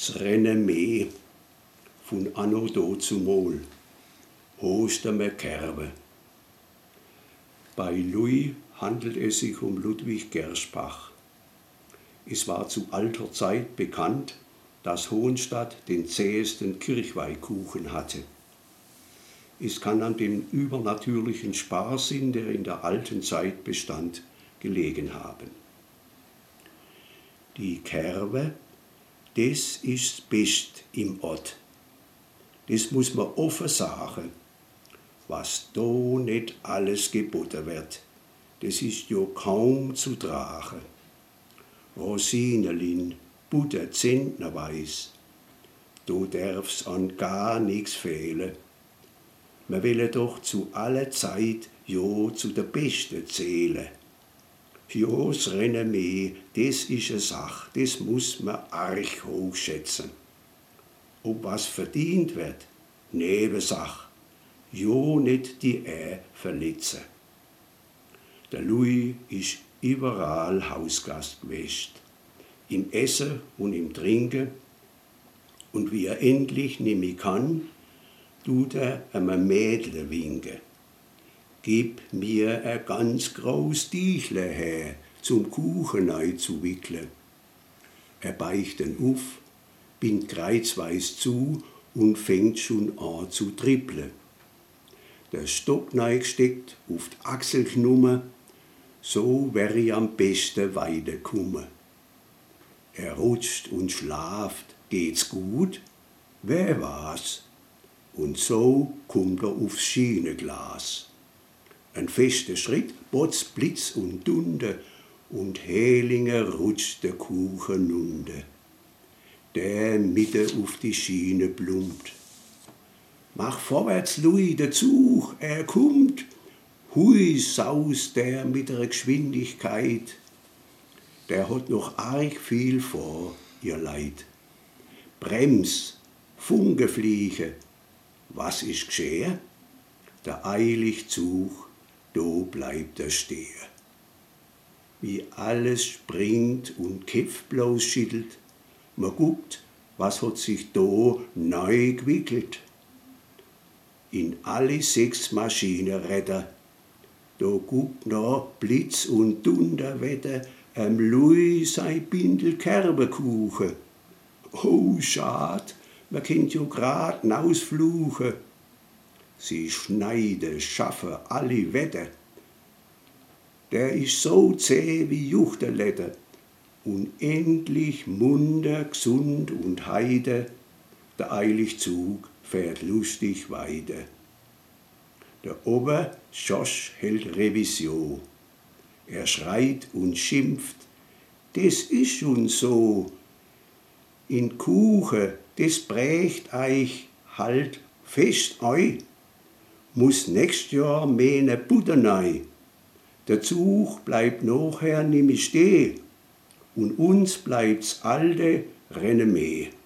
Das Renommee von anno dazumol, Osterme Kerbe. Bei Louis handelt es sich um Ludwig Gerspach. Es war zu alter Zeit bekannt, dass Hohenstadt den zähesten Kirchweihkuchen hatte. Es kann an dem übernatürlichen Sparsinn, der in der alten Zeit bestand, gelegen haben. Die Kerbe, das ist das Beste im Ort. Das muss man offen sagen. Was da nicht alles geboten wird, das ist ja kaum zu tragen. Rosinelin, Butter zentnerweis, da darf's an gar nichts fehlen. Man will doch zu aller Zeit ja zu der Besten zählen. Ja, das Renommee, das ist eine Sache, das muss man arg hochschätzen. Ob was verdient wird, Nebensache. Ja, nicht die verletzen. Der Louis ist überall Hausgast gewesen. Im Essen und im Trinken. Und wie er endlich nimmer kann, tut er einem Mädle winken. Gib mir ein ganz groß Diechle her, zum Kuchen einzuwickeln. Er beicht den auf, bindt kreuzweis zu und fängt schon an zu trippeln. Der Stock neigsteckt auf die Achsel genommen, so wär ich am besten weiterkommen. Er rutscht und schlaft, geht's gut? Wer weiß? Und so kommt er aufs Schienenglas. Ein fester Schritt, Botz, Blitz und Dunder, und Helinger rutscht der Kuchen runter. Der Mitte auf die Schiene plumpt. Mach vorwärts, Louis, der Zug, er kommt. Hui, saust der mit der Geschwindigkeit. Der hat noch arg viel vor, ihr Leid. Brems, Funkefliege, was ist geschehen? Der eilig Zug, do bleibt er stehen. Wie alles springt und Kopf bloß schüttelt, man guckt, was hat sich da neu gewickelt. In alle 6 Maschinenräder, da guckt noch Blitz und Donnerwetter Louis sein Bindel Kerbekuchen. Oh, schad, man kennt ja grad nausfluchen. Sie schneiden, schaffen alle Wetter. Der ist so zäh wie Juchterletter und endlich munter, gesund und heide, der eilig Zug fährt lustig weiter. Der Ober Schosch hält Revision. Er schreit und schimpft, das ist schon so. In Kuchen, das prägt euch halt fest ei. Muss nächst Jahr mehr Butter nei. Der Zug bleibt nachher nimmer stehen und uns bleibt's alte Renommee.